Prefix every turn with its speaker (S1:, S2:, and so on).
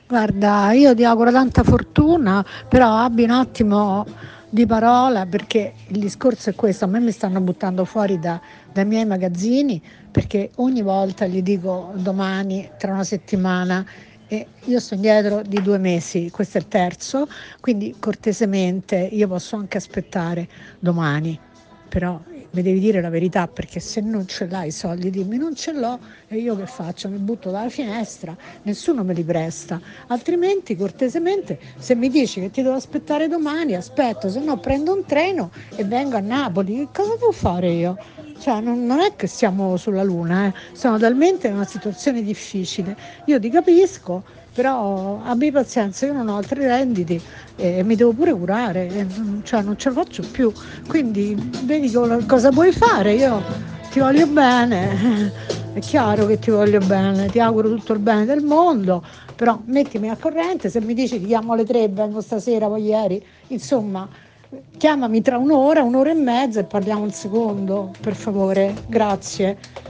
S1: Guarda, io ti auguro tanta fortuna, però abbi un attimo di parola perché il discorso è questo, a me mi stanno buttando fuori dai miei magazzini perché ogni volta gli dico domani, tra una settimana e io sto indietro di 2 mesi, questo è il terzo, quindi cortesemente io posso anche aspettare domani, però mi devi dire la verità perché se non ce l'hai i soldi dimmi non ce l'ho e io che faccio? Mi butto dalla finestra, nessuno me li presta. Altrimenti, cortesemente, se mi dici che ti devo aspettare domani, aspetto, se no prendo un treno e vengo a Napoli. Che cosa devo fare io? Cioè, non è che siamo sulla Luna, siamo talmente in una situazione difficile. Io ti capisco, però abbi pazienza, io non ho altri renditi e mi devo pure curare, cioè non ce la faccio più. Quindi vedi cosa puoi fare, io ti voglio bene, è chiaro che ti voglio bene, ti auguro tutto il bene del mondo, però mettimi al corrente, se mi dici ti chiamo alle 3, vengo stasera, poi ieri, insomma, chiamami tra un'ora e mezza e parliamo un secondo, per favore, grazie.